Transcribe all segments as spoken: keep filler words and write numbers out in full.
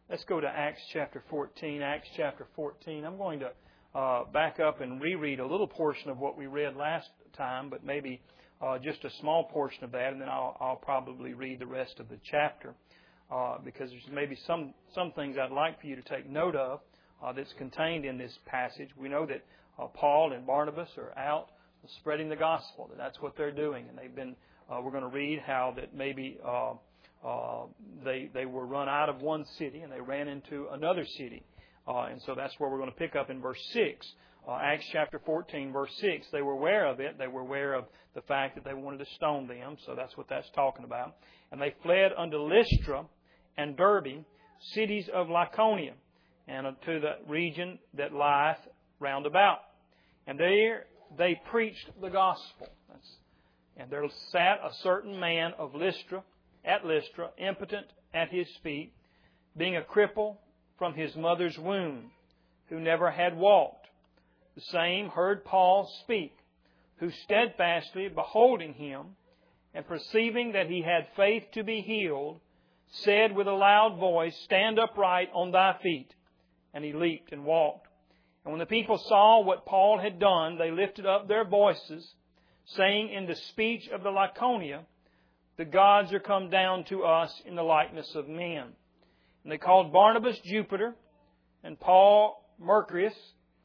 Let's go to Acts chapter fourteen. Acts chapter fourteen. I'm going to uh, back up and reread a little portion of what we read last time, but maybe uh, just a small portion of that, and then I'll, I'll probably read the rest of the chapter uh, because there's maybe some, some things I'd like for you to take note of uh, that's contained in this passage. We know that uh, Paul and Barnabas are out spreading the gospel. That that's what they're doing, and they've been. Uh, we're going to read how that maybe. Uh, Uh, they they were run out of one city and they ran into another city. Uh, and so that's where we're going to pick up in verse six. Uh, Acts chapter fourteen, verse six. They were aware of it. They were aware of the fact that they wanted to stone them. So that's what that's talking about. And they fled unto Lystra and Derbe, cities of Lycaonia, and unto the region that lieth round about. And there they preached the gospel. That's, and there sat a certain man of Lystra, at Lystra, impotent at his feet, being a cripple from his mother's womb, who never had walked. The same heard Paul speak, who steadfastly beholding him, and perceiving that he had faith to be healed, said with a loud voice, Stand upright on thy feet. And he leaped and walked. And when the people saw what Paul had done, they lifted up their voices, saying in the speech of the Lycaonia, The gods are come down to us in the likeness of men. And they called Barnabas Jupiter and Paul Mercurius,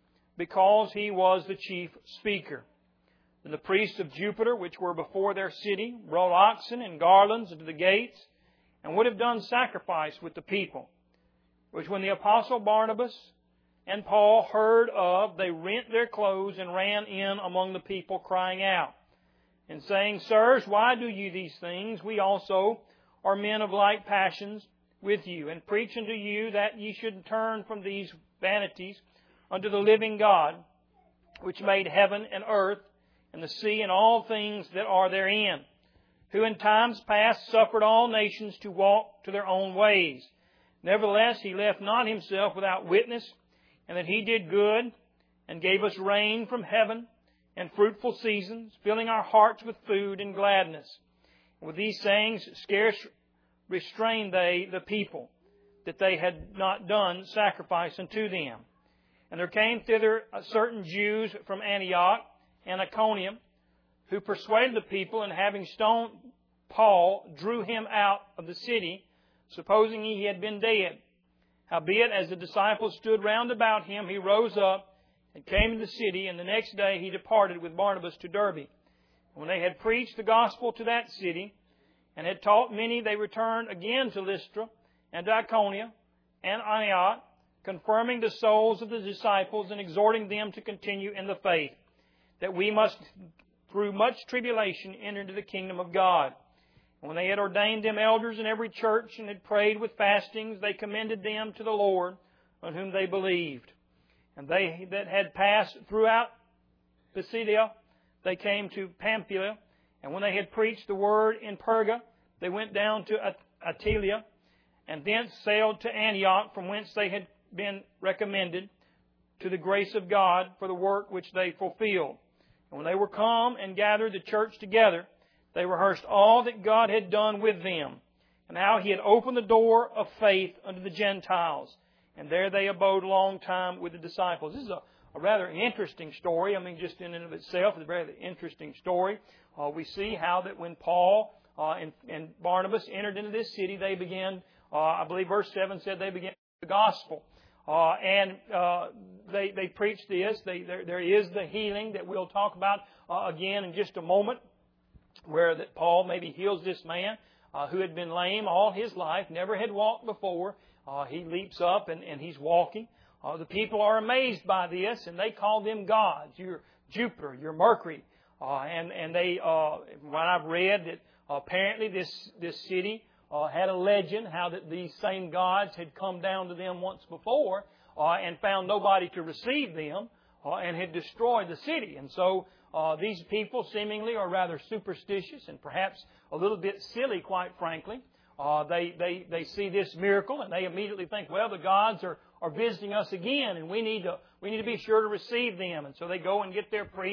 because he was the chief speaker. And the priests of Jupiter, which were before their city, brought oxen and garlands into the gates, and would have done sacrifice with the people. Which when the apostle Barnabas and Paul heard of, they rent their clothes and ran in among the people, crying out, and saying, Sirs, why do you these things? We also are men of like passions with you, and preach unto you that ye should turn from these vanities unto the living God, which made heaven and earth, and the sea, and all things that are therein, who in times past suffered all nations to walk to their own ways. Nevertheless, He left not Himself without witness, and that He did good, and gave us rain from heaven, and fruitful seasons, filling our hearts with food and gladness. And with these sayings scarce restrained they the people, that they had not done sacrifice unto them. And there came thither certain Jews from Antioch and Iconium, who persuaded the people, and having stoned Paul, drew him out of the city, supposing he had been dead. Howbeit, as the disciples stood round about him, he rose up, and came to the city, and the next day he departed with Barnabas to Derbe. When they had preached the gospel to that city, and had taught many, they returned again to Lystra, and to Iconia, and Antioch, confirming the souls of the disciples, and exhorting them to continue in the faith, that we must, through much tribulation, enter into the kingdom of God. And when they had ordained them elders in every church, and had prayed with fastings, they commended them to the Lord, on whom they believed. And they that had passed throughout Pisidia, they came to Pamphylia. And when they had preached the word in Perga, they went down to Attalia, and thence sailed to Antioch, from whence they had been recommended to the grace of God for the work which they fulfilled. And when they were come and gathered the church together, they rehearsed all that God had done with them, and how He had opened the door of faith unto the Gentiles. And there they abode a long time with the disciples. This is a, a rather interesting story. I mean, just in and of itself, it's a very interesting story. Uh, we see how that when Paul uh, and, and Barnabas entered into this city, they began, uh, I believe verse seven said they began the gospel. Uh, and uh, they, they preached this. They, there, there is the healing that we'll talk about uh, again in just a moment, where that Paul maybe heals this man uh, who had been lame all his life, never had walked before. Uh, he leaps up and, and he's walking. Uh, the people are amazed by this, and they call them gods. You're Jupiter, you're Mercury. Uh, and, and they, uh, when I've read that apparently this, this city uh, had a legend how that these same gods had come down to them once before uh, and found nobody to receive them uh, and had destroyed the city. And so uh, these people seemingly are rather superstitious and perhaps a little bit silly, quite frankly. Uh, they, they, they see this miracle and they immediately think, well, the gods are, are visiting us again, and we need to, we need to be sure to receive them. And so they go and get their priest.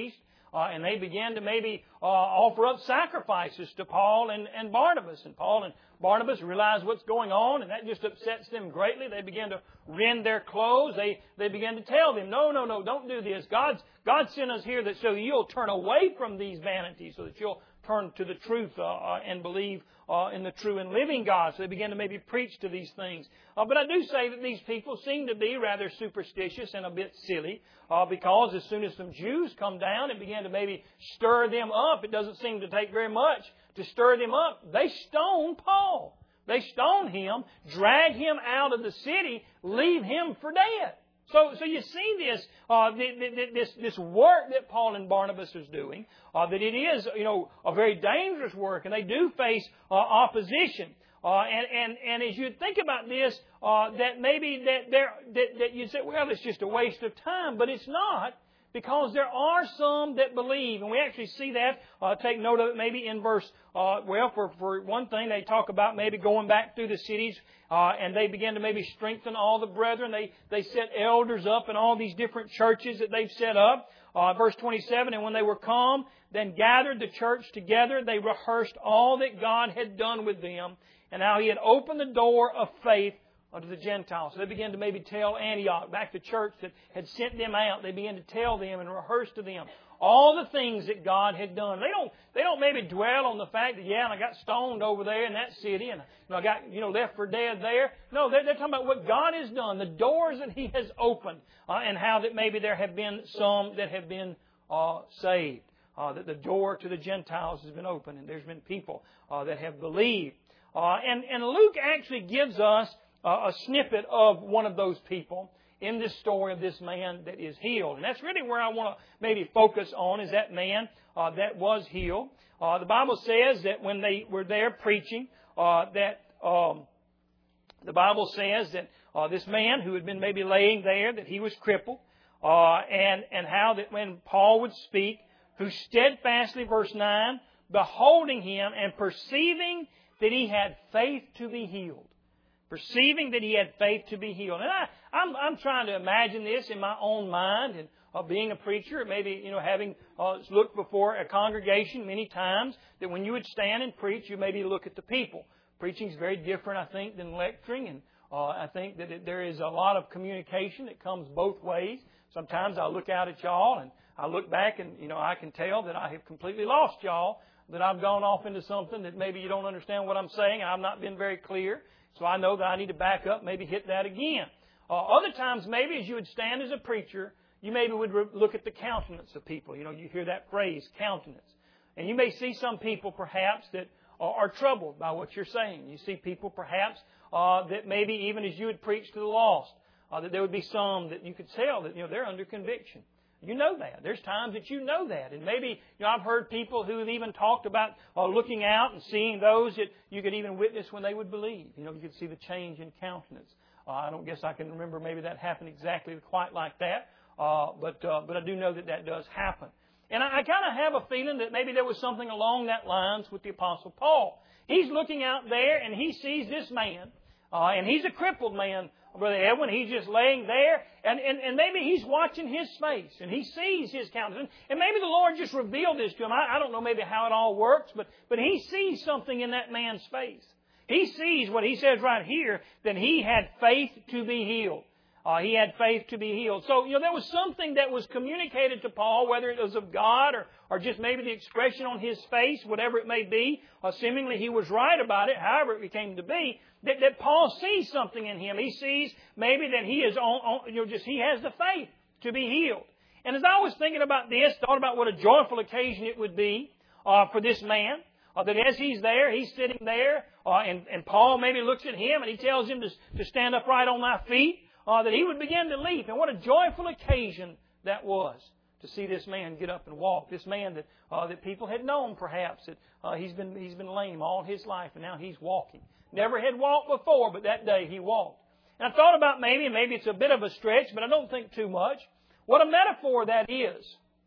Uh, and they began to maybe uh, offer up sacrifices to Paul and, and Barnabas. And Paul and Barnabas realized what's going on, and that just upsets them greatly. They began to rend their clothes. They they began to tell them, no, no, no, don't do this. God's, God sent us here that so you'll turn away from these vanities, so that you'll turn to the truth uh, uh, and believe uh, in the true and living God. So they began to maybe preach to these things. Uh, but I do say that these people seem to be rather superstitious and a bit silly uh, because as soon as some Jews come down and begin to maybe stir them up, it doesn't seem to take very much to stir them up. They stone Paul. They stone him, drag him out of the city, leave him for dead. So, so you see this, uh, this, this work that Paul and Barnabas is doing, uh, that it is, you know, a very dangerous work, and they do face uh, opposition. Uh, and, and, and as you think about this, uh, that maybe that there, that, that you say, well, it's just a waste of time, but it's not. Because there are some that believe, and we actually see that, uh, take note of it maybe in verse, uh, well, for, for one thing, they talk about maybe going back through the cities, uh, and they begin to maybe strengthen all the brethren. They, they set elders up in all these different churches that they've set up. Uh, verse twenty-seven, and when they were come, then gathered the church together, they rehearsed all that God had done with them, and how He had opened the door of faith unto the Gentiles. So they began to maybe tell Antioch, back to church that had sent them out, they began to tell them and rehearse to them all the things that God had done. They don't, they don't maybe dwell on the fact that, yeah, and I got stoned over there in that city, and you know, I got, you know, left for dead there. No, they're, they're talking about what God has done, the doors that He has opened, uh, and how that maybe there have been some that have been uh, saved. Uh, that the door to the Gentiles has been opened, and there's been people uh, that have believed. Uh, and, and Luke actually gives us a snippet of one of those people in this story of this man that is healed. And that's really where I want to maybe focus on, is that man uh, that was healed. Uh, the Bible says that when they were there preaching, uh, that um, the Bible says that uh, this man who had been maybe laying there, that he was crippled, uh, and, and how that when Paul would speak, who steadfastly, verse nine, beholding him and perceiving that he had faith to be healed. Perceiving that he had faith to be healed. And I, I'm, I'm trying to imagine this in my own mind, and uh, being a preacher, maybe, you know, having uh, looked before a congregation many times, that when you would stand and preach, you maybe look at the people. Preaching is very different, I think, than lecturing, and uh, I think that it, there is a lot of communication that comes both ways. Sometimes I look out at y'all, and I look back, and, you know, I can tell that I have completely lost y'all, that I've gone off into something that maybe you don't understand what I'm saying, I've not been very clear. So I know that I need to back up, maybe hit that again. Uh, other times, maybe as you would stand as a preacher, you maybe would re- look at the countenance of people. You know, you hear that phrase, countenance. And you may see some people, perhaps, that are, are troubled by what you're saying. You see people, perhaps, uh, that maybe even as you would preach to the lost, uh, that there would be some that you could tell that, you know, they're under conviction. You know that. There's times that you know that. And maybe, you know, I've heard people who have even talked about uh, looking out and seeing those that you could even witness when they would believe. You know, you could see the change in countenance. Uh, I don't guess I can remember maybe that happened exactly quite like that. Uh, but, uh, but I do know that that does happen. And I, I kind of have a feeling that maybe there was something along that lines with the Apostle Paul. He's looking out there and he sees this man, uh, and he's a crippled man, Brother Edwin. He's just laying there, and, and, and maybe he's watching his face, and he sees his countenance. And maybe the Lord just revealed this to him. I, I don't know maybe how it all works, but, but he sees something in that man's face. He sees what he says right here, that he had faith to be healed. Uh, he had faith to be healed. So, you know, there was something that was communicated to Paul, whether it was of God or, or just maybe the expression on his face, whatever it may be. Uh, seemingly he was right about it, however it came to be, that, that Paul sees something in him. He sees maybe that he is on, on, you know, just he has the faith to be healed. And as I was thinking about this, thought about what a joyful occasion it would be uh, for this man, uh, that as he's there, he's sitting there, uh, and, and Paul maybe looks at him and he tells him to, to stand upright on thy feet. Uh, that he would begin to leap. And what a joyful occasion that was to see this man get up and walk. This man that uh, that people had known perhaps that uh, he's been he's been lame all his life, and now he's walking. Never had walked before, but that day he walked. And I thought about maybe, maybe it's a bit of a stretch, but I don't think too much, what a metaphor that is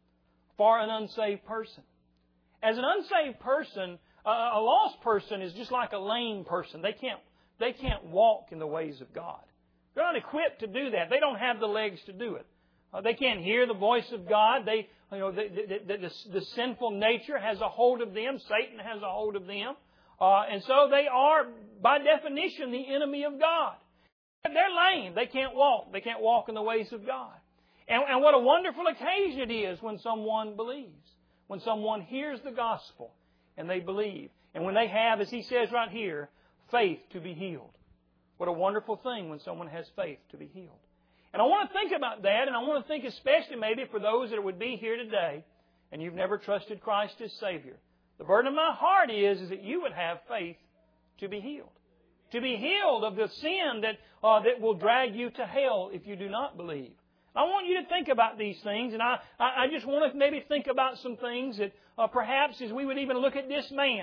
for an unsaved person. As an unsaved person, uh, a lost person is just like a lame person. They can't they can't walk in the ways of God. They're not equipped to do that. They don't have the legs to do it. Uh, they can't hear the voice of God. They, you know, the, the, the, the sinful nature has a hold of them. Satan has a hold of them. Uh, and so they are, by definition, the enemy of God. They're lame. They can't walk. They can't walk in the ways of God. And, and what a wonderful occasion it is when someone believes, when someone hears the gospel and they believe. And when they have, as he says right here, faith to be healed. What a wonderful thing when someone has faith to be healed. And I want to think about that, and I want to think especially maybe for those that would be here today and you've never trusted Christ as Savior. The burden of my heart is, is that you would have faith to be healed. To be healed of the sin that, uh, that will drag you to hell if you do not believe. I want you to think about these things, and I, I just want to maybe think about some things that uh, perhaps as we would even look at this man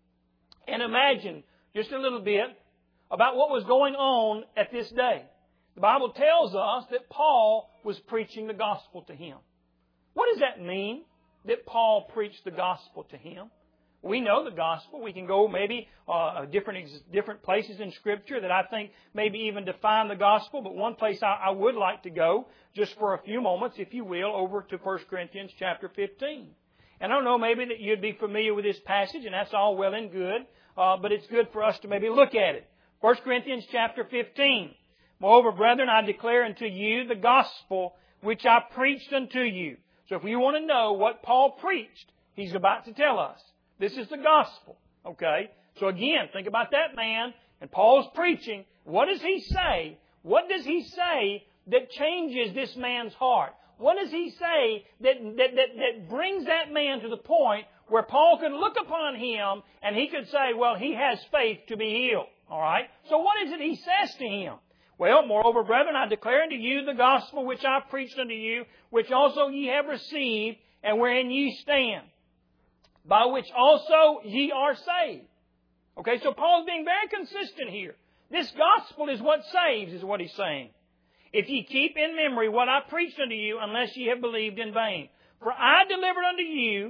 and imagine just a little bit about what was going on at this day. The Bible tells us that Paul was preaching the gospel to him. What does that mean, that Paul preached the gospel to him? We know the gospel. We can go maybe uh, different different places in Scripture that I think maybe even define the gospel. But one place I, I would like to go, just for a few moments, if you will, over to First Corinthians chapter fifteen. And I don't know, maybe that you'd be familiar with this passage, and that's all well and good. Uh, but it's good for us to maybe look at it. First Corinthians chapter fifteen. Moreover, brethren, I declare unto you the gospel which I preached unto you. So if you want to know what Paul preached, he's about to tell us. This is the gospel. Okay? So again, think about that man, and Paul's preaching. What does he say? What does he say that changes this man's heart? What does he say that, that, that, that brings that man to the point where Paul could look upon him and he could say, well, he has faith to be healed. All right? So what is it he says to him? Well, moreover, brethren, I declare unto you the gospel which I preached unto you, which also ye have received, and wherein ye stand, by which also ye are saved. Okay, so Paul's being very consistent here. This gospel is what saves, is what he's saying. If ye keep in memory what I preached unto you, unless ye have believed in vain. For I delivered unto you,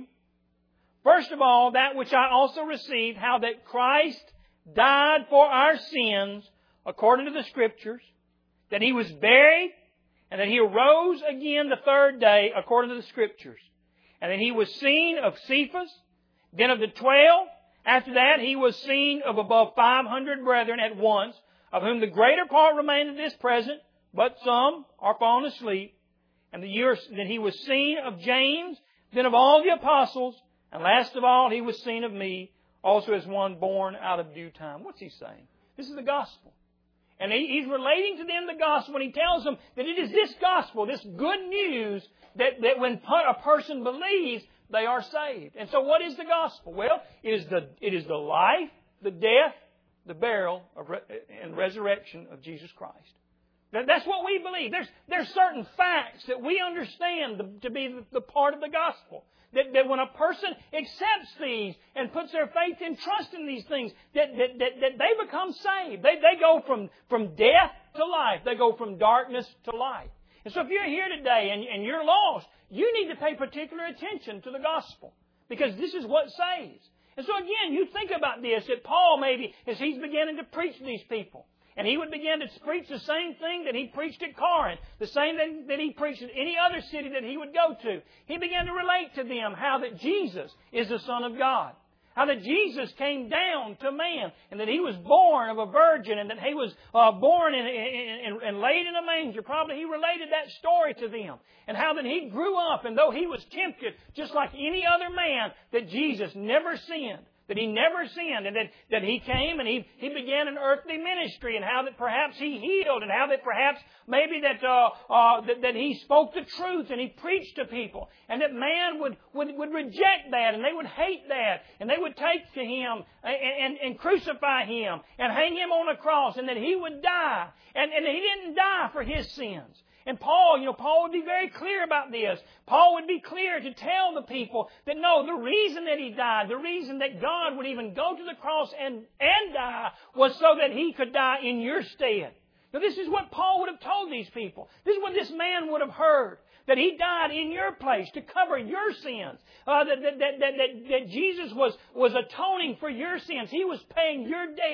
first of all, that which I also received, how that Christ died for our sins, according to the Scriptures, that He was buried, and that He arose again the third day, according to the Scriptures. And that He was seen of Cephas, then of the twelve. After that, He was seen of above five hundred brethren at once, of whom the greater part remain at this present, but some are fallen asleep. And the year, then He was seen of James, then of all the apostles, and last of all, He was seen of me, also as one born out of due time. What's he saying? This is the gospel. And he's relating to them the gospel when he tells them that it is this gospel, this good news, that, that when a person believes, they are saved. And so what is the gospel? Well, it is the, it is the life, the death, the burial, of re- and resurrection of Jesus Christ. That's what we believe. There's, there's certain facts that we understand to be the, the part of the gospel. That, that when a person accepts these and puts their faith and trust in these things, that, that, that, that they become saved. They, they go from, from death to life. They go from darkness to light. And so if you're here today and, and you're lost, you need to pay particular attention to the gospel, because this is what saves. And so again, you think about this, that Paul maybe, as he's beginning to preach to these people, and he would begin to preach the same thing that he preached at Corinth, the same thing that he preached in any other city that he would go to. He began to relate to them how that Jesus is the Son of God. How that Jesus came down to man, and that He was born of a virgin, and that He was uh, born and, and, and laid in a manger. Probably He related that story to them. And how that He grew up, and though He was tempted just like any other man, that Jesus never sinned. That He never sinned, and that, that He came and he, he began an earthly ministry, and how that perhaps He healed, and how that perhaps maybe that, uh, uh, that, that He spoke the truth and He preached to people, and that man would, would, would reject that, and they would hate that, and they would take to Him and, and, and crucify Him and hang Him on a cross, and that He would die, and, and He didn't die for His sins. And Paul, you know, Paul would be very clear about this. Paul would be clear to tell the people that no, the reason that He died, the reason that God would even go to the cross and, and die was so that He could die in your stead. Now this is what Paul would have told these people. This is what this man would have heard. That He died in your place to cover your sins. Uh, that, that, that, that, that, that Jesus was, was atoning for your sins. He was paying your debt.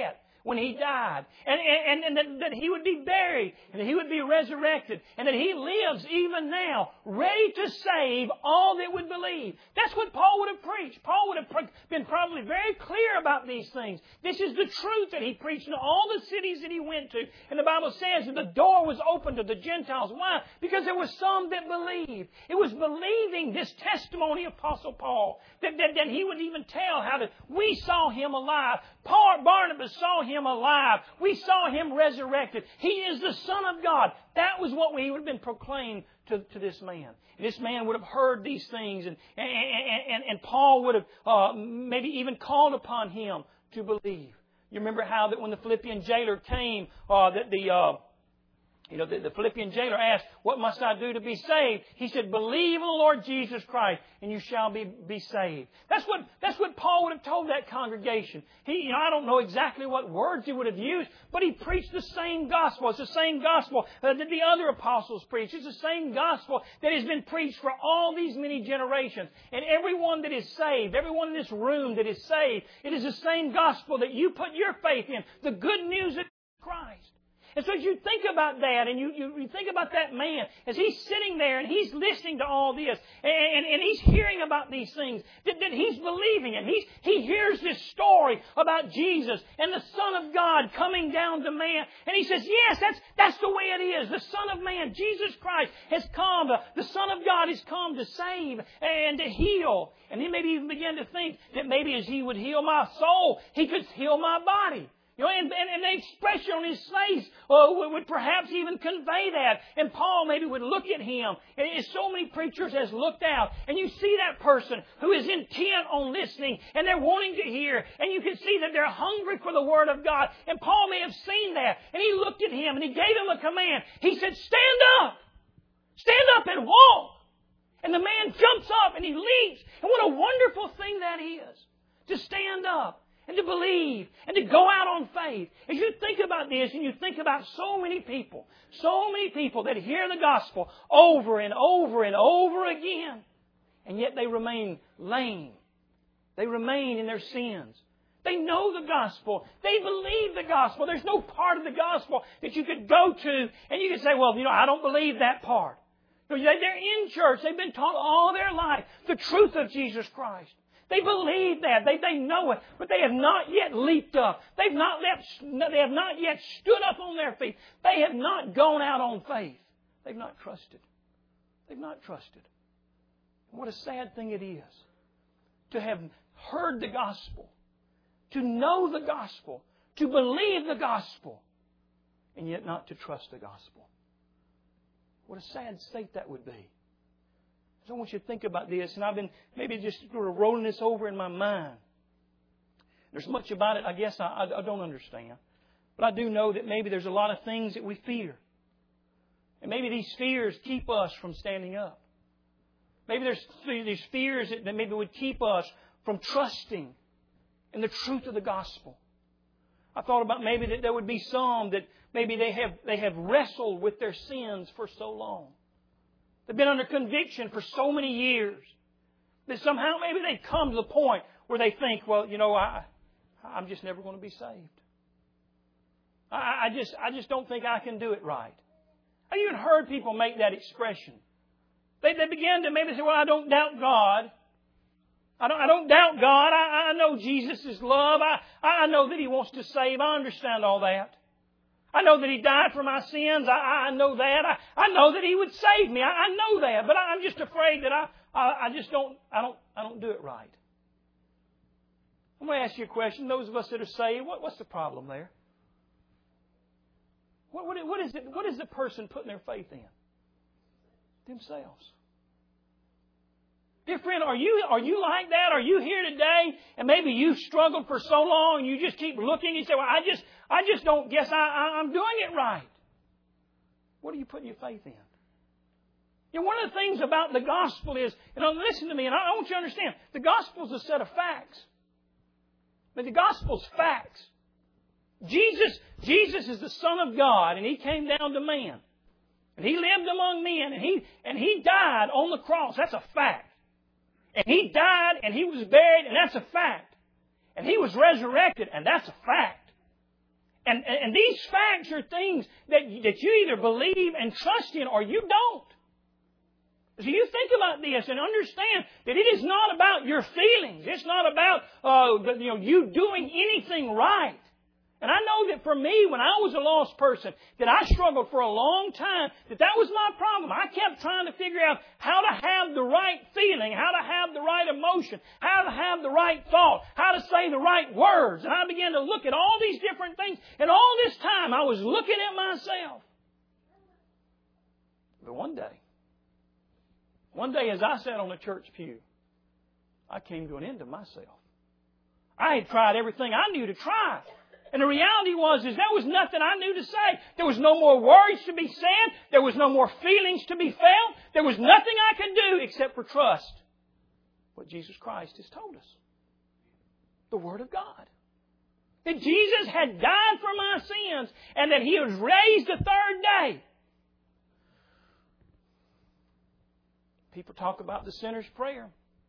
when He died, and, and, and that, that He would be buried, and that He would be resurrected, and that He lives even now, ready to save all that would believe. That's what Paul would have preached. Paul would have been probably very clear about these things. This is the truth that he preached in all the cities that he went to. And the Bible says that the door was open to the Gentiles. Why? Because there were some that believed. It was believing this testimony of Apostle Paul that, that, that he would even tell how to, we saw him alive. Paul, Barnabas saw him alive. We saw him resurrected. He is the Son of God. That was what we would have been proclaimed to, to this man. And this man would have heard these things, and, and, and, and Paul would have uh, maybe even called upon him to believe. You remember how that when the Philippian jailer came, uh, that the uh, You know, the, the Philippian jailer asked, what must I do to be saved? He said, believe in the Lord Jesus Christ and you shall be, be saved. That's what, that's what Paul would have told that congregation. He, you know, I don't know exactly what words he would have used, but he preached the same gospel. It's the same gospel that the other apostles preached. It's the same gospel that has been preached for all these many generations. And everyone that is saved, everyone in this room that is saved, it is the same gospel that you put your faith in. The good news of Christ. And so as you think about that, and you, you, you think about that man, as he's sitting there and he's listening to all this, and, and, and he's hearing about these things, that, that he's believing it. He's, he hears this story about Jesus and the Son of God coming down to man. And he says, yes, that's, that's the way it is. The Son of Man, Jesus Christ, has come. The Son of God has come to save and to heal. And he maybe even began to think that maybe as he would heal my soul, he could heal my body. You know, and, and, and the expression on his face uh, would, would perhaps even convey that. And Paul maybe would look at him. And as so many preachers has looked out. And you see that person who is intent on listening. And they're wanting to hear. And you can see that they're hungry for the Word of God. And Paul may have seen that. And he looked at him and he gave him a command. He said, stand up. Stand up and walk. And the man jumps up and he leaps. And what a wonderful thing that is. To stand up. And to believe, and to go out on faith. As you think about this, and you think about so many people, so many people that hear the gospel over and over and over again, and yet they remain lame. They remain in their sins. They know the gospel. They believe the gospel. There's no part of the gospel that you could go to, and you could say, well, you know, I don't believe that part. They're in church. They've been taught all their life the truth of Jesus Christ. They believe that. They, they know it. But they have not yet leaped up. They've not left, they have not yet stood up on their feet. They have not gone out on faith. They've not trusted. They've not trusted. And what a sad thing it is to have heard the gospel, to know the gospel, to believe the gospel, and yet not to trust the gospel. What a sad state that would be. So I want you to think about this, and I've been maybe just sort of rolling this over in my mind. There's much about it, I guess, I, I don't understand. But I do know that maybe there's a lot of things that we fear. And maybe these fears keep us from standing up. Maybe there's these fears that, that maybe would keep us from trusting in the truth of the gospel. I thought about maybe that there would be some that maybe they have they have wrestled with their sins for so long. They've been under conviction for so many years that somehow maybe they come to the point where they think, well, you know, I, I'm just never going to be saved. I, I just, I just don't think I can do it right. I've even heard people make that expression. They, they begin to maybe say, well, I don't doubt God. I don't, I don't doubt God. I, I know Jesus is love. I, I know that He wants to save. I understand all that. I know that He died for my sins. I, I know that. I, I know that He would save me. I, I know that. But I'm just afraid that I, I, I just don't, I don't, I don't do it right. I'm going to ask you a question. Those of us that are saved, what, what's the problem there? What, what, what is it? What is the person putting their faith in? Themselves. Dear friend, are you, are you like that? Are you here today and maybe you've struggled for so long and you just keep looking and you say, well, I just, I just don't guess I, I, I'm doing it right. What are you putting your faith in? You know, one of the things about the gospel is, and listen to me, and I, I want you to understand, the gospel is a set of facts. But the gospel's facts. Jesus, Jesus is the Son of God and He came down to man. And He lived among men and He, and He died on the cross. That's a fact. And He died and He was buried, and that's a fact. And He was resurrected, and that's a fact. And, and, and these facts are things that, that you either believe and trust in or you don't. So you think about this and understand that it is not about your feelings. It's not about uh, you know you doing anything right. And I know that for me, when I was a lost person, that I struggled for a long time, that that was my problem. I kept trying to figure out how to have the right feeling, how to have the right emotion, how to have the right thought, how to say the right words. And I began to look at all these different things. And all this time, I was looking at myself. But one day, one day as I sat on a church pew, I came to an end of myself. I had tried everything I knew to try. And the reality was is there was nothing I knew to say. There was no more words to be said. There was no more feelings to be felt. There was nothing I could do except for trust what Jesus Christ has told us. The Word of God. That Jesus had died for my sins and that He was raised the third day. People talk about the sinner's prayer.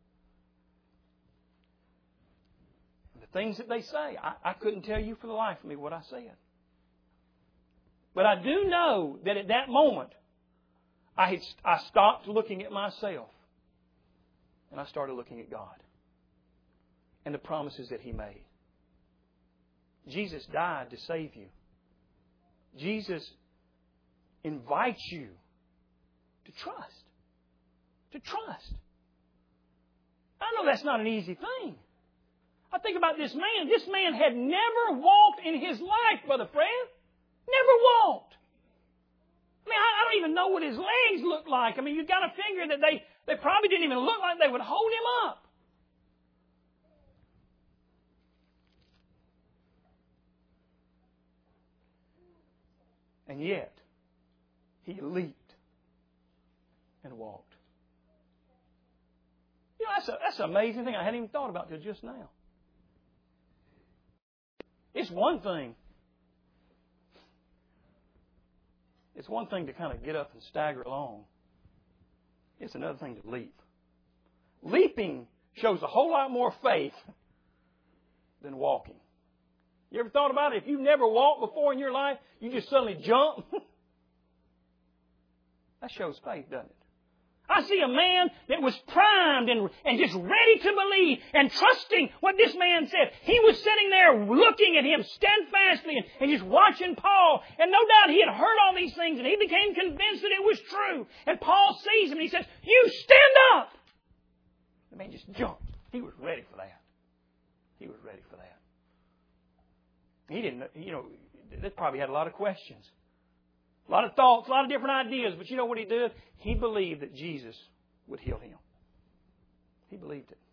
Things that they say. I, I couldn't tell you for the life of me what I said. But I do know that at that moment, I, had, I stopped looking at myself and I started looking at God and the promises that He made. Jesus died to save you. Jesus invites you to trust. To trust. I know that's not an easy thing. I think about this man. This man had never walked in his life, Brother Fred. Never walked. I mean, I, I don't even know what his legs looked like. I mean, you've got to figure that they, they probably didn't even look like they would hold him up. And yet, he leaped and walked. You know, that's, a, that's an amazing thing I hadn't even thought about till just now. It's one thing. It's one thing to kind of get up and stagger along. It's another thing to leap. Leaping shows a whole lot more faith than walking. You ever thought about it? If you've never walked before in your life, you just suddenly jump. That shows faith, doesn't it? I see a man that was primed and, and just ready to believe and trusting what this man said. He was sitting there looking at him steadfastly and, and just watching Paul. And no doubt he had heard all these things and he became convinced that it was true. And Paul sees him and he says, "You stand up!" The man just jumped. He was ready for that. He was ready for that. He didn't, you know, they probably had a lot of questions. A lot of thoughts, a lot of different ideas. But you know what he did? He believed that Jesus would heal him. He believed it.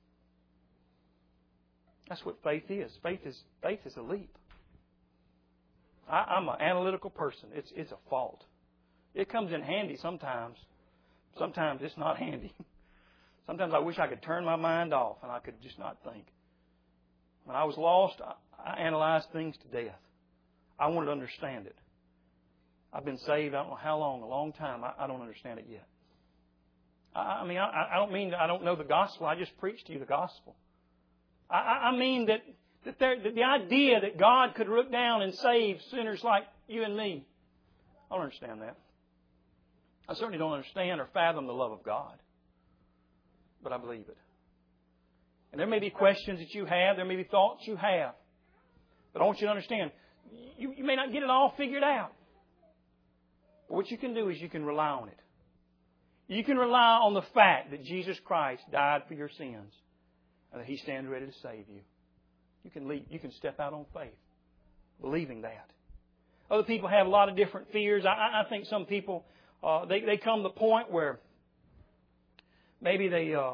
That's what faith is. Faith is faith is a leap. I, I'm an analytical person. It's it's a fault. It comes in handy sometimes. Sometimes it's not handy. Sometimes I wish I could turn my mind off and I could just not think. When I was lost, I, I analyzed things to death. I wanted to understand it. I've been saved, I don't know how long, a long time. I, I don't understand it yet. I, I mean, I, I don't mean that I don't know the gospel. I just preach to you the gospel. I, I mean that, that, there, that the idea that God could look down and save sinners like you and me, I don't understand that. I certainly don't understand or fathom the love of God. But I believe it. And there may be questions that you have. There may be thoughts you have. But I want you to understand, you, you may not get it all figured out. But what you can do is you can rely on it. You can rely on the fact that Jesus Christ died for your sins and that He stands ready to save you. You can leap. You can step out on faith, believing that. Other people have a lot of different fears. I, I think some people, uh, they, they come to the point where maybe they... Uh,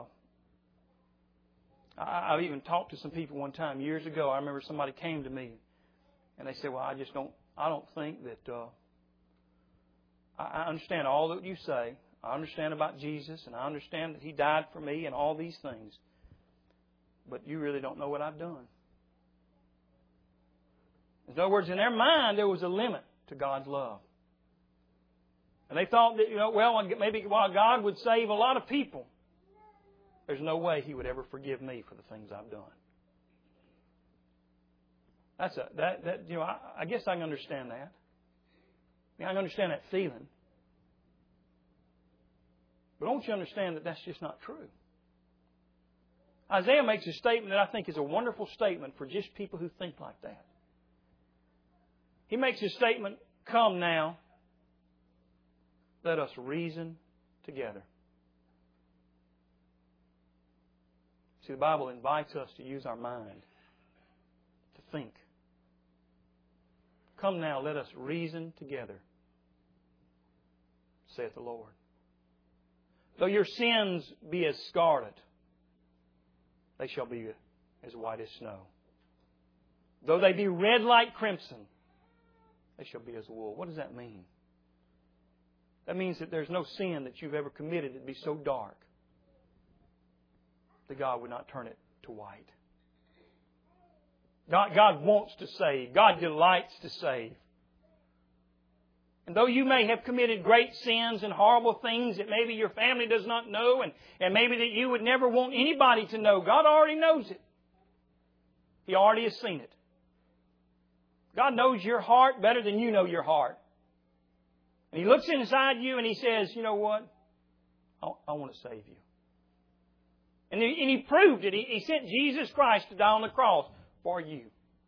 I, I've even talked to some people one time years ago. I remember somebody came to me and they said, "Well, I just don't, I don't think that, uh, I, I understand all that you say. I understand about Jesus and I understand that He died for me and all these things. But you really don't know what I've done." In other words, in their mind, there was a limit to God's love. And they thought that, you know, well, maybe while God would save a lot of people, there's no way He would ever forgive me for the things I've done. That's a that that you know. I, I guess I can understand that. I mean, I can understand that feeling. But don't you understand that that's just not true? Isaiah makes a statement that I think is a wonderful statement for just people who think like that. He makes a statement, "Come now, let us reason together." See, the Bible invites us to use our mind, to think. "Come now, let us reason together, saith the Lord. Though your sins be as scarlet, they shall be as white as snow. Though they be red like crimson, they shall be as wool." What does that mean? That means that there's no sin that you've ever committed that would be so dark that God would not turn it to white. God, God wants to save. God delights to save. And though you may have committed great sins and horrible things that maybe your family does not know, and, and maybe that you would never want anybody to know, God already knows it. He already has seen it. God knows your heart better than you know your heart. And He looks inside you and He says, "You know what? I, I want to save you." And He, and he proved it. He, he sent Jesus Christ to die on the cross for you.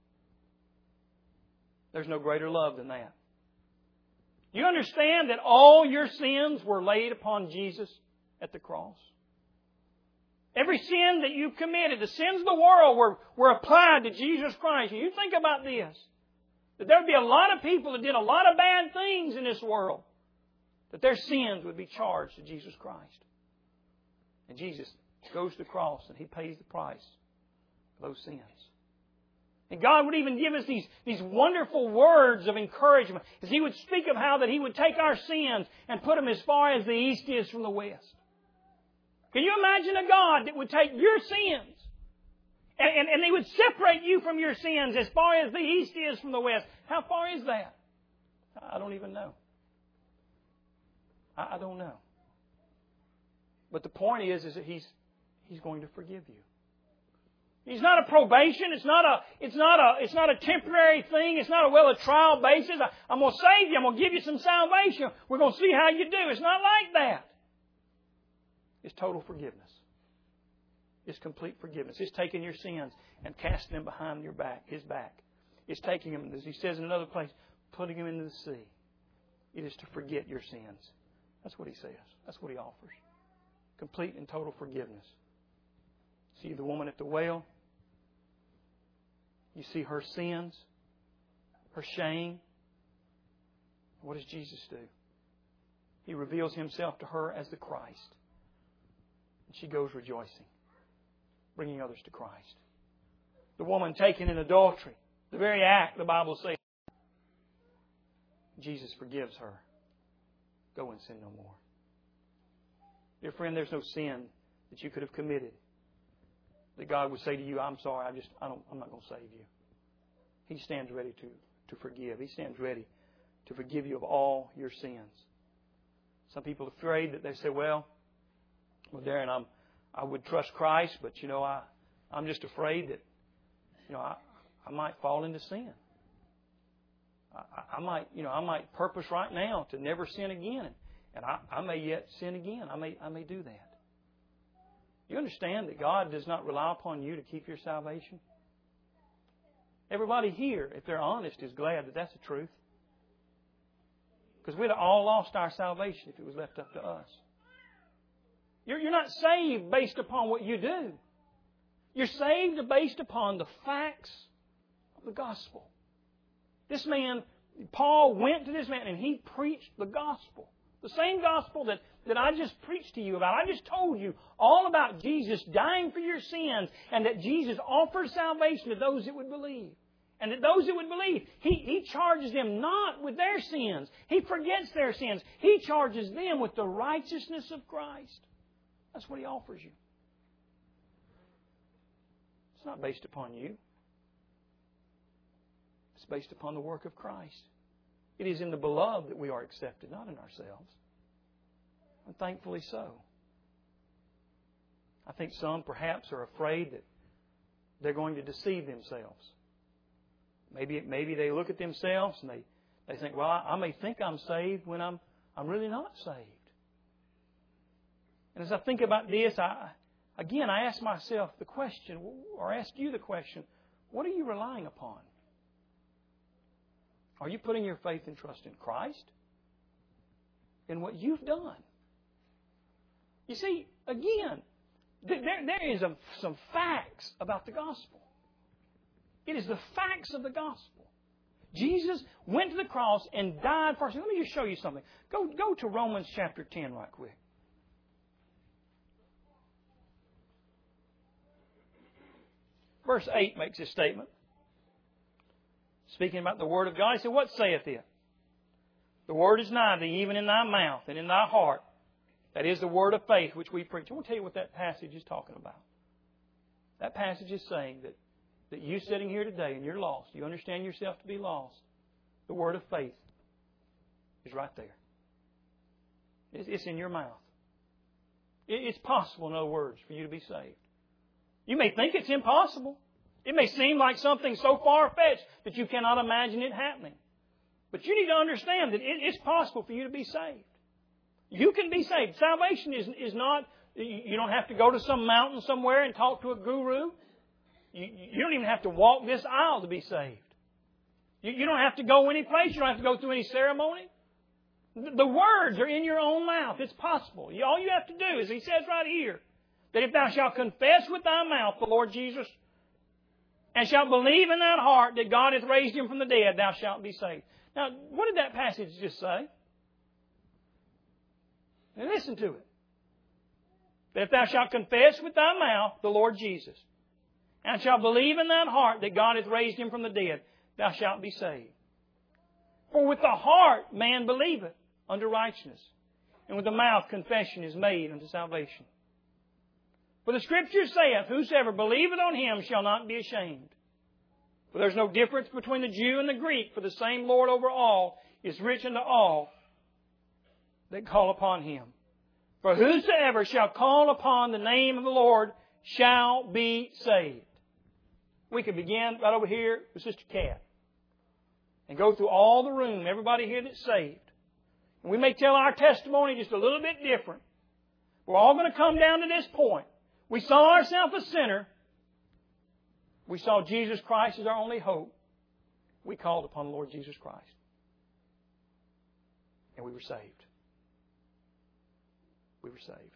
There's no greater love than that. You understand that all your sins were laid upon Jesus at the cross? Every sin that you committed, the sins of the world were, were applied to Jesus Christ. And you think about this, that there would be a lot of people that did a lot of bad things in this world, that their sins would be charged to Jesus Christ. And Jesus goes to the cross and He pays the price for those sins. And God would even give us these, these wonderful words of encouragement as He would speak of how that He would take our sins and put them as far as the east is from the west. Can you imagine a God that would take your sins and, and, and He would separate you from your sins as far as the east is from the west? How far is that? I don't even know. I, I don't know. But the point is, is that He's, He's going to forgive you. He's not a probation. It's not a, it's not a, it's not a temporary thing. It's not a, well, a trial basis. I, I'm going to save you. I'm going to give you some salvation. We're going to see how you do. It's not like that. It's total forgiveness. It's complete forgiveness. It's taking your sins and casting them behind your back, His back. It's taking them, as He says in another place, putting them into the sea. It is to forget your sins. That's what He says. That's what He offers. Complete and total forgiveness. See the woman at the well? You see her sins, her shame. What does Jesus do? He reveals Himself to her as the Christ. And she goes rejoicing, bringing others to Christ. The woman taken in adultery, the very act, the Bible says, Jesus forgives her. Go and sin no more. Dear friend, there's no sin that you could have committed that God would say to you, "I'm sorry, I just, I don't, I'm not going to save you." He stands ready to, to forgive. He stands ready to forgive you of all your sins. Some people are afraid that they say, well, well, Darren, I'm, I would trust Christ, but, you know, I, I'm just afraid that, you know, I, I might fall into sin. I, I might, you know, I might purpose right now to never sin again. And I, I may yet sin again. I may, I may do that. You understand that God does not rely upon you to keep your salvation? Everybody here, if they're honest, is glad that that's the truth. Because we'd have all lost our salvation if it was left up to us. You're, you're not saved based upon what you do. You're saved based upon the facts of the gospel. This man, Paul went to this man and he preached the gospel. The same gospel that, that I just preached to you about. I just told you all about Jesus dying for your sins and that Jesus offers salvation to those that would believe. And that those that would believe, He, he charges them not with their sins. He forgets their sins. He charges them with the righteousness of Christ. That's what He offers you. It's not based upon you. It's based upon the work of Christ. It is in the beloved that we are accepted, not in ourselves. And thankfully so. I think some perhaps are afraid that they're going to deceive themselves. Maybe maybe they look at themselves and they, they think, well, I, I may think I'm saved when I'm I'm really not saved. And as I think about this, I again I ask myself the question, or ask you the question, what are you relying upon? Are you putting your faith and trust in Christ? In what you've done? You see, again, there, there is a, some facts about the gospel. It is the facts of the gospel. Jesus went to the cross and died for us. Let me just show you something. Go, go to Romans chapter ten right quick. Verse eight makes this statement. Speaking about the Word of God, he said, what saith it? The Word is nigh thee, even in thy mouth and in thy heart. That is the word of faith which we preach. I want to tell you what that passage is talking about. That passage is saying that, that you sitting here today and you're lost, you understand yourself to be lost, the word of faith is right there. It's, it's in your mouth. It, it's possible, in other words, for you to be saved. You may think it's impossible. It may seem like something so far-fetched that you cannot imagine it happening. But you need to understand that it, it's possible for you to be saved. You can be saved. Salvation is, is not, you don't have to go to some mountain somewhere and talk to a guru. You, you don't even have to walk this aisle to be saved. You, you don't have to go any place. You don't have to go through any ceremony. The, the words are in your own mouth. It's possible. You, all you have to do is, he says right here, that if thou shalt confess with thy mouth the Lord Jesus, and shalt believe in thine heart that God hath raised Him from the dead, thou shalt be saved. Now, what did that passage just say? Now listen to it. That if thou shalt confess with thy mouth the Lord Jesus, and shalt believe in thine heart that God hath raised Him from the dead, thou shalt be saved. For with the heart man believeth unto righteousness, and with the mouth confession is made unto salvation. For the Scripture saith, whosoever believeth on Him shall not be ashamed. For there is no difference between the Jew and the Greek, for the same Lord over all is rich unto all that call upon Him. For whosoever shall call upon the name of the Lord shall be saved. We could begin right over here with Sister Cat and go through all the room, everybody here that's saved. And we may tell our testimony just a little bit different. We're all going to come down to this point. We saw ourselves a sinner. We saw Jesus Christ as our only hope. We called upon the Lord Jesus Christ. And we were saved. We were saved.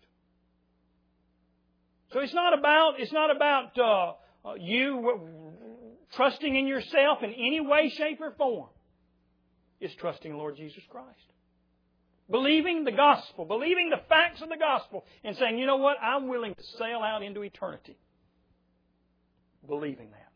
So it's not about, it's not about uh, uh, you trusting in yourself in any way, shape, or form. It's trusting in the Lord Jesus Christ. Believing the gospel, believing the facts of the gospel, and saying, you know what, I'm willing to sail out into eternity. Believing that.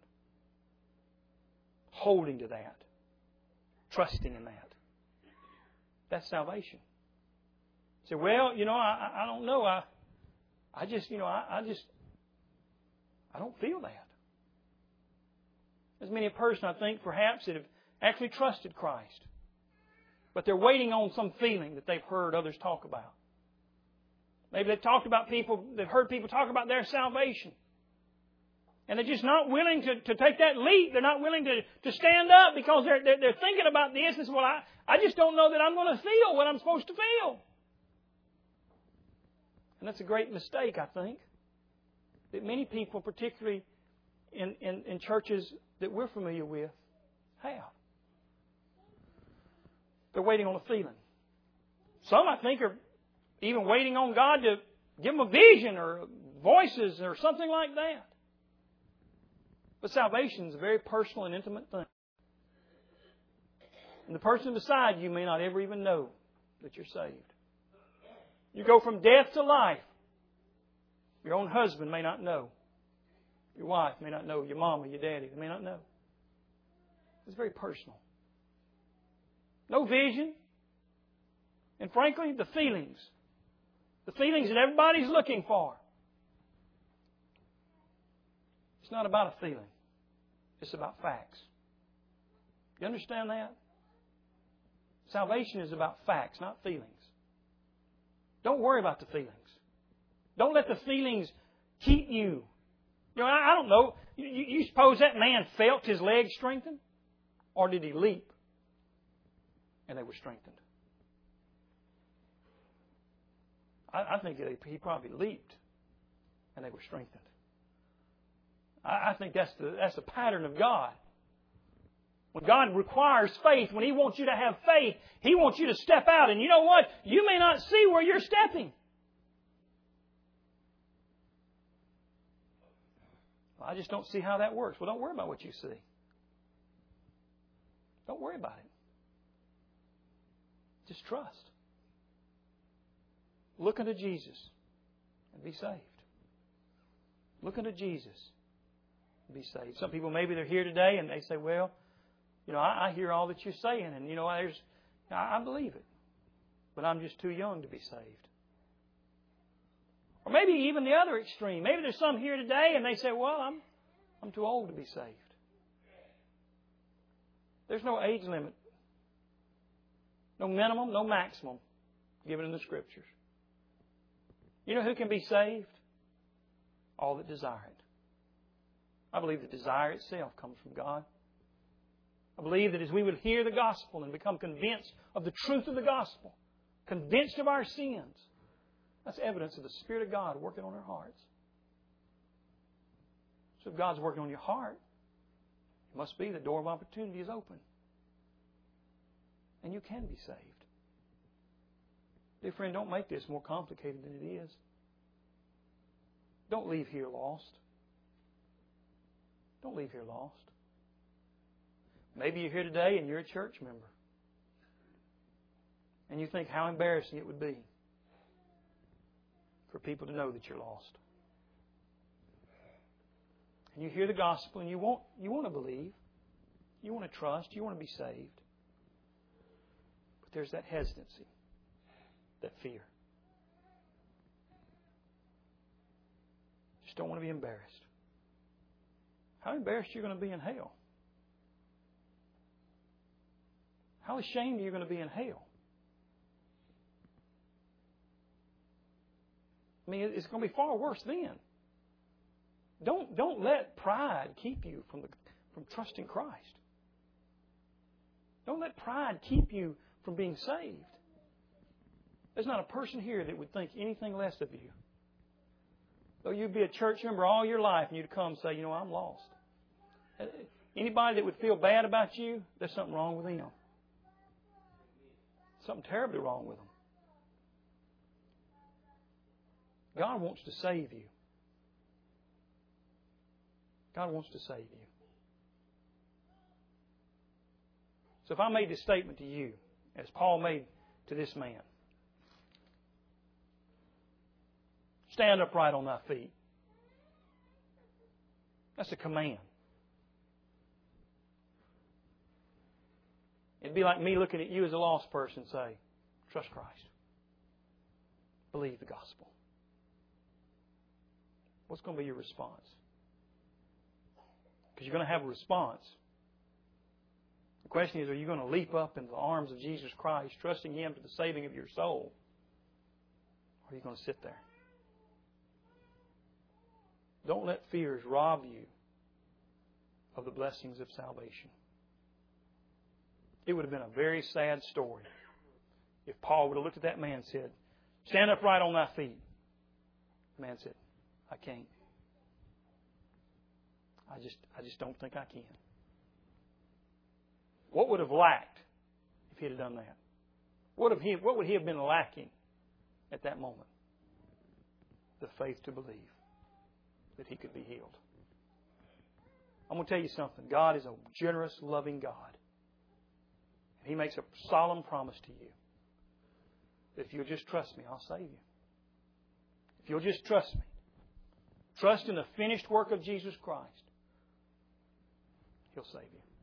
Holding to that. Trusting in that. That's salvation. Say, well, you know, I, I don't know. I, I just, you know, I, I just, I don't feel that. There's many a person, I think, perhaps, that have actually trusted Christ. But they're waiting on some feeling that they've heard others talk about. Maybe they've talked about people, they've heard people talk about their salvation. And they're just not willing to, to take that leap. They're not willing to, to stand up because they're, they're, they're thinking about this and say, well, I, I just don't know that I'm going to feel what I'm supposed to feel. And that's a great mistake, I think, that many people, particularly in, in, in churches that we're familiar with, have. They're waiting on a feeling. Some, I think, are even waiting on God to give them a vision or voices or something like that. But salvation is a very personal and intimate thing. And the person beside you may not ever even know that you're saved. You go from death to life. Your own husband may not know. Your wife may not know. Your mama, your daddy, they may not know. It's very personal. No vision. And frankly, the feelings. The feelings that everybody's looking for. It's not about a feeling. It's about facts. You understand that? Salvation is about facts, not feelings. Don't worry about the feelings. Don't let the feelings keep you. You know, I, I don't know. You, you suppose that man felt his leg strengthen? Or did he leap and they were strengthened? I, I think that he probably leaped and they were strengthened. I, I think that's the, that's the pattern of God. When God requires faith, when He wants you to have faith, He wants you to step out. And you know what? You may not see where you're stepping. I just don't see how that works. Well, don't worry about what you see. Don't worry about it. Just trust. Look unto Jesus and be saved. Look unto Jesus and be saved. Some people, maybe they're here today and they say, well, you know, I, I hear all that you're saying, and, you know, there's, I, I believe it. But I'm just too young to be saved. Or maybe even the other extreme. Maybe there's some here today and they say, well, I'm, I'm too old to be saved. There's no age limit. No minimum, no maximum given in the Scriptures. You know who can be saved? All that desire it. I believe the desire itself comes from God. I believe that as we would hear the gospel and become convinced of the truth of the gospel, convinced of our sins, that's evidence of the Spirit of God working on our hearts. So if God's working on your heart, it must be the door of opportunity is open. And you can be saved. Dear friend, don't make this more complicated than it is. Don't leave here lost. Don't leave here lost. Maybe you're here today and you're a church member. And you think how embarrassing it would be for people to know that you're lost. And you hear the gospel and you want, you want to believe. You want to trust. You want to be saved. But there's that hesitancy, that fear. Just don't want to be embarrassed. How embarrassed are you going to be in hell? How ashamed are you going to be in hell? I mean, it's going to be far worse then. Don't, don't let pride keep you from, the, from trusting Christ. Don't let pride keep you from being saved. There's not a person here that would think anything less of you. Though you'd be a church member all your life and you'd come and say, you know, I'm lost. Anybody that would feel bad about you, there's something wrong with them. Something terribly wrong with them. God wants to save you. God wants to save you. So if I made this statement to you, as Paul made to this man, stand upright on thy feet. That's a command. It'd be like me looking at you as a lost person and say, trust Christ. Believe the gospel. What's going to be your response? Because you're going to have a response. The question is, are you going to leap up into the arms of Jesus Christ, trusting Him to the saving of your soul? Or are you going to sit there? Don't let fears rob you of the blessings of salvation. It would have been a very sad story if Paul would have looked at that man and said, stand upright on thy feet. The man said, I can't. I just, I just don't think I can. What would have lacked if he had done that? What, have he, what would he have been lacking at that moment? The faith to believe that he could be healed. I'm going to tell you something. God is a generous, loving God. He makes a solemn promise to you that if you'll just trust me, I'll save you. If you'll just trust me, trust in the finished work of Jesus Christ, He'll save you.